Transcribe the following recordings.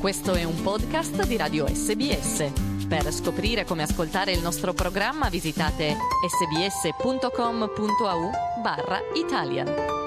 Questo è un podcast di Radio SBS. Per scoprire come ascoltare il nostro programma visitate sbs.com.au/Italian.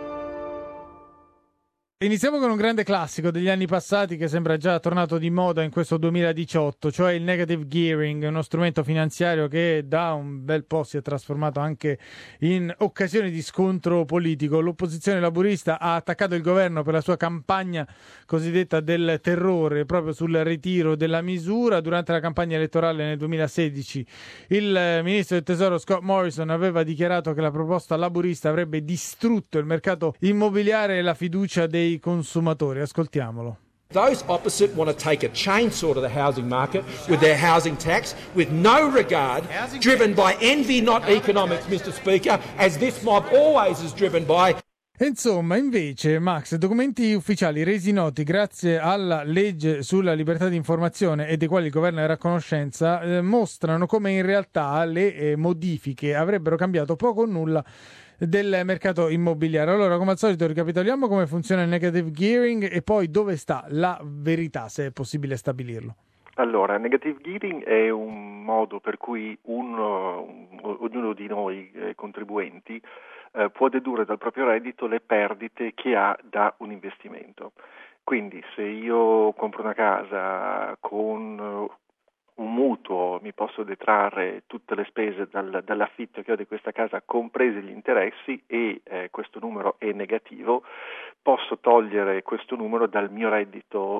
Iniziamo con un grande classico degli anni passati che sembra già tornato di moda in questo 2018, cioè il negative gearing, uno strumento finanziario che da un bel po' si è trasformato anche in occasione di scontro politico. L'opposizione laburista ha attaccato il governo per la sua campagna cosiddetta del terrore proprio sul ritiro della misura. Durante la campagna elettorale nel 2016 il ministro del tesoro Scott Morrison aveva dichiarato che la proposta laburista avrebbe distrutto il mercato immobiliare e la fiducia dei consumatori. Ascoltiamolo. Those opposite want to take a chainsaw to the housing market with their housing tax, with no regard, driven by envy, not economics, Mr. Speaker, as this mob always is driven by. Insomma, invece, Max, documenti ufficiali resi noti grazie alla legge sulla libertà di informazione e dei quali il governo era a conoscenza mostrano come in realtà le modifiche avrebbero cambiato poco o nulla del mercato immobiliare. Allora, come al solito, ricapitoliamo come funziona il negative gearing e poi dove sta la verità, se è possibile stabilirlo. Allora, negative gearing è un modo per cui ognuno di noi contribuenti può dedurre dal proprio reddito le perdite che ha da un investimento. Quindi se io compro una casa con un mutuo, mi posso detrarre tutte le spese dall'affitto che ho di questa casa, compresi gli interessi, e questo numero è negativo, posso togliere questo numero dal mio reddito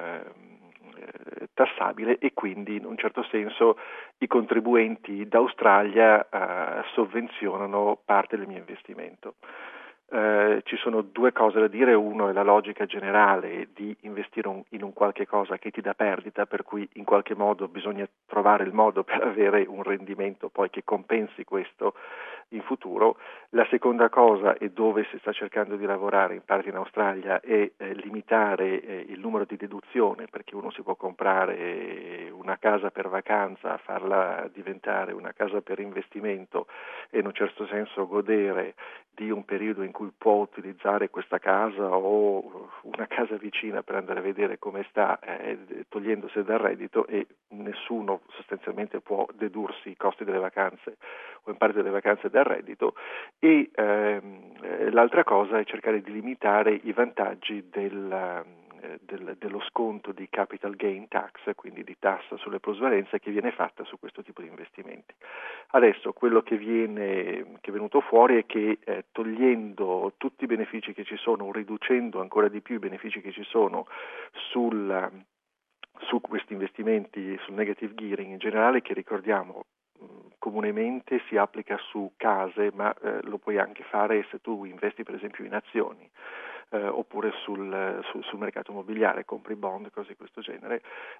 tassabile, e quindi in un certo senso i contribuenti d'Australia sovvenzionano parte del mio investimento. Ci sono due cose da dire. Uno è la logica generale di investire in un qualche cosa che ti dà perdita, per cui in qualche modo bisogna trovare il modo per avere un rendimento poi che compensi questo in futuro. La seconda cosa, e dove si sta cercando di lavorare in parte in Australia, è limitare il numero di deduzione, perché uno si può comprare una casa per vacanza, farla diventare una casa per investimento e in un certo senso godere di un periodo in cui può utilizzare questa casa o una casa vicina per andare a vedere come sta, togliendosi dal reddito, e nessuno sostanzialmente può dedursi i costi delle vacanze o in parte delle vacanze dal reddito. E l'altra cosa è cercare di limitare i vantaggi dello sconto di capital gain tax, quindi di tassa sulle plusvalenze che viene fatta su questo tipo di investimenti. Adesso quello che è venuto fuori è che togliendo tutti i benefici che ci sono, riducendo ancora di più i benefici che ci sono su questi investimenti, sul negative gearing in generale, che ricordiamo comunemente si applica su case, ma lo puoi anche fare se tu investi per esempio in azioni, oppure sul mercato immobiliare, compri bond, cose di questo genere.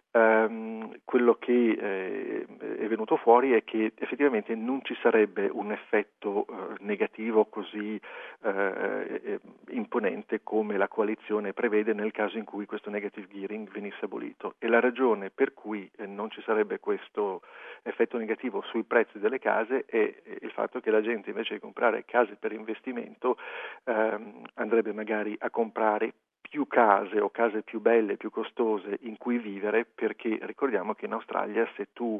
Quello che è venuto fuori è che effettivamente non ci sarebbe un effetto negativo così imponente come la coalizione prevede nel caso in cui questo negative gearing venisse abolito, e la ragione per cui non ci sarebbe questo effetto negativo sui prezzi delle case è il fatto che la gente, invece di comprare case per investimento, andrebbe magari a comprare più case o case più belle, più costose in cui vivere, perché ricordiamo che in Australia se tu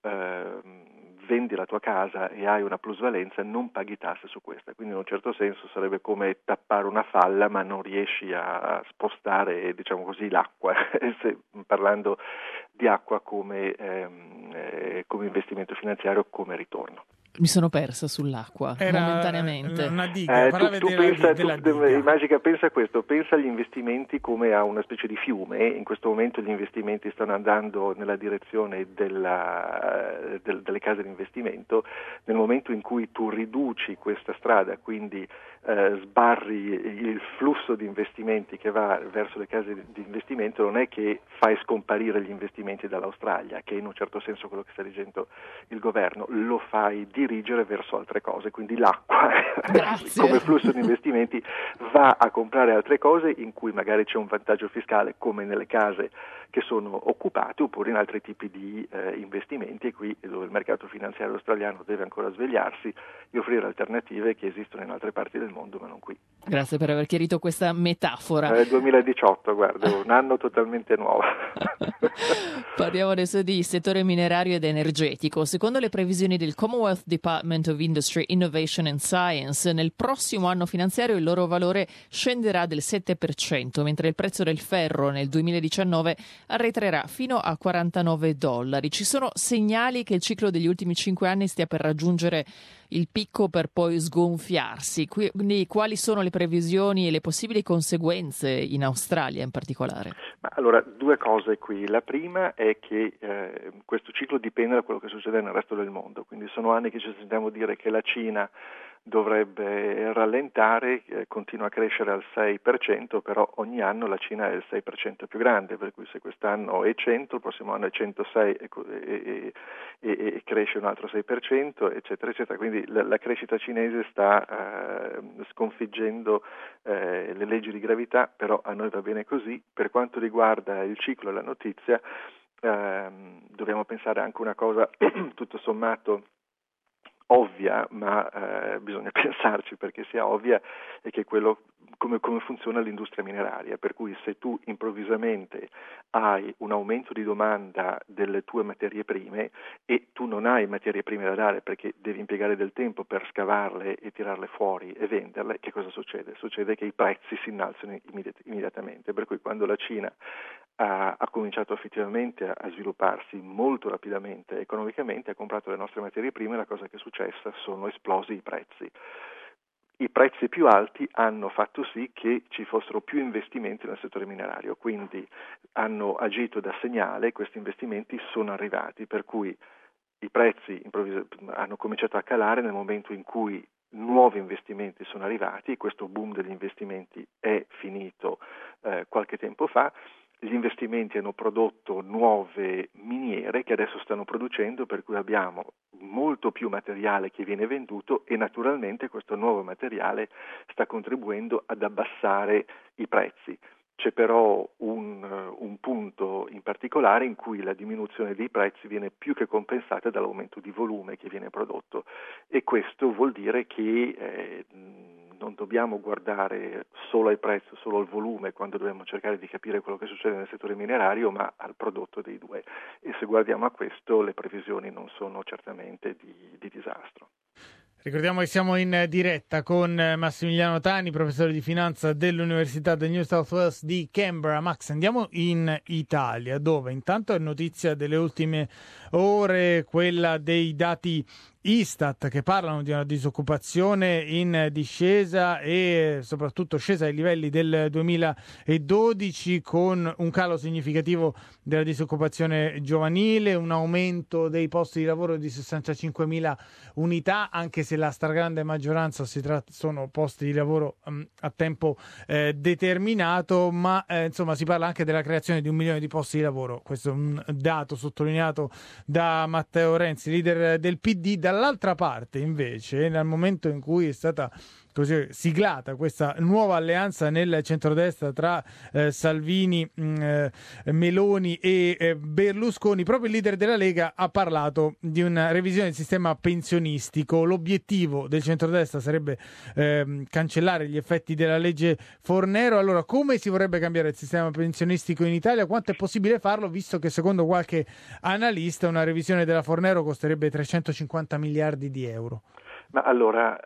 vendi la tua casa e hai una plusvalenza non paghi tasse su questa, quindi in un certo senso sarebbe come tappare una falla ma non riesci a spostare, diciamo così, l'acqua, parlando di acqua come investimento finanziario, come ritorno. Mi sono persa sull'acqua momentaneamente. Una diga, pensa a questo, pensa agli investimenti come a una specie di fiume. In questo momento gli investimenti stanno andando nella direzione delle case di investimento. Nel momento in cui tu riduci questa strada, quindi sbarri il flusso di investimenti che va verso le case di investimento, non è che fai scomparire gli investimenti dall'Australia, che è in un certo senso quello che sta dicendo il governo, lo fai dirigere verso altre cose, quindi l'acqua come flusso di investimenti va a comprare altre cose in cui magari c'è un vantaggio fiscale, come nelle case che sono occupate, oppure in altri tipi di investimenti, e qui dove il mercato finanziario australiano deve ancora svegliarsi e offrire alternative che esistono in altre parti del del mondo, ma non qui. Grazie per aver chiarito questa metafora. 2018, guarda, un anno totalmente nuovo. Parliamo adesso di settore minerario ed energetico. Secondo le previsioni del Commonwealth Department of Industry, Innovation and Science, nel prossimo anno finanziario il loro valore scenderà del 7%, mentre il prezzo del ferro nel 2019 arretrerà fino a $49. Ci sono segnali che il ciclo degli ultimi 5 anni stia per raggiungere il picco per poi sgonfiarsi. Quindi quali sono le previsioni e le possibili conseguenze in Australia in particolare? Ma allora, due cose qui. La prima è che questo ciclo dipende da quello che succede nel resto del mondo, quindi sono anni che ci sentiamo dire che la Cina dovrebbe rallentare, continua a crescere al 6%, però ogni anno la Cina è il 6% più grande, per cui se quest'anno è 100, il prossimo anno è 106 e cresce un altro 6%, eccetera, eccetera. Quindi la crescita cinese sta sconfiggendo le leggi di gravità, però a noi va bene così. Per quanto riguarda il ciclo e la notizia, dobbiamo pensare anche una cosa tutto sommato ovvia, ma bisogna pensarci perché sia ovvia, è che quello come funziona l'industria mineraria, per cui se tu improvvisamente hai un aumento di domanda delle tue materie prime e tu non hai materie prime da dare perché devi impiegare del tempo per scavarle e tirarle fuori e venderle, che cosa succede? Succede che i prezzi si innalzano immediatamente, per cui quando la Cina ha cominciato effettivamente a svilupparsi molto rapidamente economicamente, ha comprato le nostre materie prime, la cosa che è successa sono esplosi i prezzi. I prezzi più alti hanno fatto sì che ci fossero più investimenti nel settore minerario, quindi hanno agito da segnale, questi investimenti sono arrivati, per cui i prezzi hanno cominciato a calare nel momento in cui nuovi investimenti sono arrivati, e questo boom degli investimenti è finito qualche tempo fa. Gli investimenti hanno prodotto nuove miniere che adesso stanno producendo, per cui abbiamo molto più materiale che viene venduto e naturalmente questo nuovo materiale sta contribuendo ad abbassare i prezzi. C'è però un punto in particolare in cui la diminuzione dei prezzi viene più che compensata dall'aumento di volume che viene prodotto, e questo vuol dire che non dobbiamo guardare solo ai prezzi, solo al volume quando dobbiamo cercare di capire quello che succede nel settore minerario, ma al prodotto dei due. E se guardiamo a questo, le previsioni non sono certamente di disastro. Ricordiamo che siamo in diretta con Massimiliano Tani, professore di finanza dell'Università del New South Wales di Canberra. Max, andiamo in Italia, dove intanto è notizia delle ultime ore quella dei dati Istat che parlano di una disoccupazione in discesa e soprattutto scesa ai livelli del 2012, con un calo significativo della disoccupazione giovanile, un aumento dei posti di lavoro di 65.000 unità, anche se la stragrande maggioranza sono posti di lavoro a tempo determinato, ma insomma si parla anche della creazione di 1 milione di posti di lavoro. Questo è un dato sottolineato da Matteo Renzi, leader del PD. Dall'altra parte, invece, nel momento in cui è stata così siglata questa nuova alleanza nel centrodestra tra Salvini, Meloni e Berlusconi, proprio il leader della Lega ha parlato di una revisione del sistema pensionistico. L'obiettivo del centrodestra sarebbe cancellare gli effetti della legge Fornero. Allora, come si vorrebbe cambiare il sistema pensionistico in Italia? Quanto è possibile farlo, visto che secondo qualche analista una revisione della Fornero costerebbe 350 miliardi di euro? Ma allora,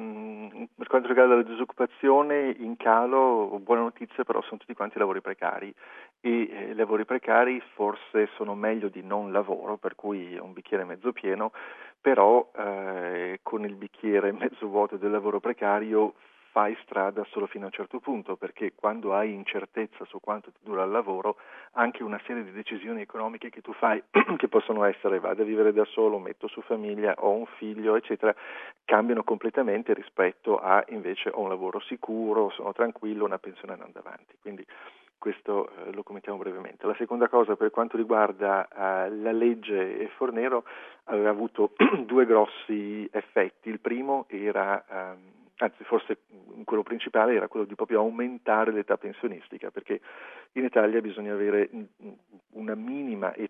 per quanto riguarda la disoccupazione in calo, buona notizia, però sono tutti quanti lavori precari, e lavori precari forse sono meglio di non lavoro, per cui è un bicchiere mezzo pieno, però con il bicchiere mezzo vuoto del lavoro precario fai strada solo fino a un certo punto, perché quando hai incertezza su quanto ti dura il lavoro, anche una serie di decisioni economiche che tu fai, che possono essere vado a vivere da solo, metto su famiglia, ho un figlio, eccetera, cambiano completamente rispetto a invece ho un lavoro sicuro, sono tranquillo, una pensione andando avanti. Quindi questo lo commentiamo brevemente. La seconda cosa, per quanto riguarda la legge Fornero, aveva avuto due grossi effetti. Il primo era anzi forse quello principale era quello di proprio aumentare l'età pensionistica, perché in Italia bisogna avere una minima età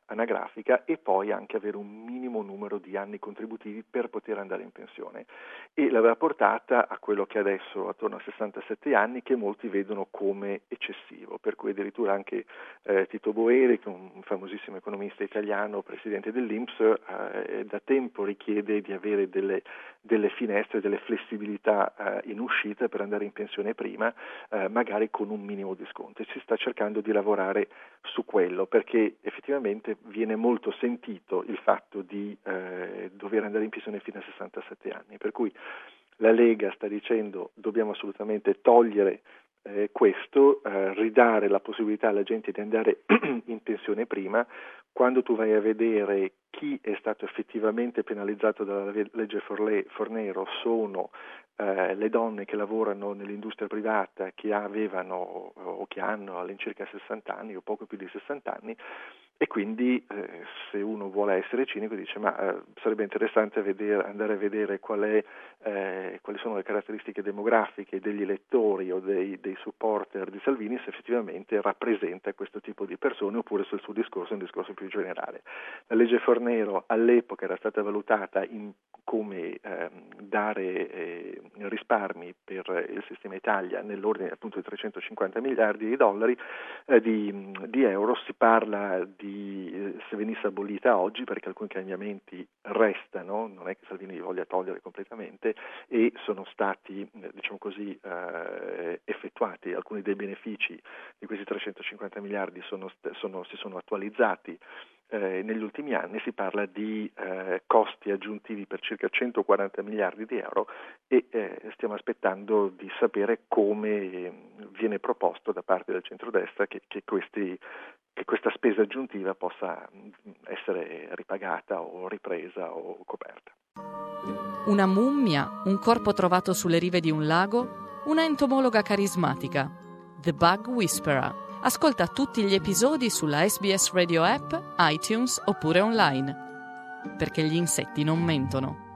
anagrafica e poi anche avere un minimo numero di anni contributivi per poter andare in pensione, e l'aveva portata a quello che adesso attorno a 67 anni, che molti vedono come eccessivo, per cui addirittura anche Tito Boeri, che è un famosissimo economista italiano, presidente dell'INPS, da tempo richiede di avere delle finestre, delle flessibilità in uscita per andare in pensione prima, magari con un minimo di sconto, e si sta cercando di lavorare su quello, perché effettivamente viene molto sentito il fatto di dover andare in pensione fino a 67 anni, per cui la Lega sta dicendo dobbiamo assolutamente togliere questo, ridare la possibilità alla gente di andare in pensione prima. Quando tu vai a vedere chi è stato effettivamente penalizzato dalla legge Fornero sono le donne che lavorano nell'industria privata, che avevano o che hanno all'incirca 60 anni o poco più di 60 anni, e quindi se uno vuole essere cinico dice sarebbe interessante andare a vedere quali sono le caratteristiche demografiche degli elettori o dei supporter di Salvini, se effettivamente rappresenta questo tipo di persone, oppure se il suo discorso è un discorso più generale. La legge Fornero all'epoca era stata valutata come dare risparmi per il sistema Italia nell'ordine appunto di 350 miliardi di dollari, di euro. Si parla se venisse abolita oggi, perché alcuni cambiamenti restano, non è che Salvini li voglia togliere completamente, e sono stati diciamo così effettuati. Alcuni dei benefici di questi 350 miliardi si sono attualizzati negli ultimi anni. Si parla di costi aggiuntivi per circa 140 miliardi di euro, e stiamo aspettando di sapere come viene proposto da parte del centrodestra che questa spesa aggiuntiva possa essere ripagata o ripresa o coperta. Una mummia, un corpo trovato sulle rive di un lago, una entomologa carismatica. The Bug Whisperer. Ascolta tutti gli episodi sulla SBS Radio App, iTunes oppure online. Perché gli insetti non mentono.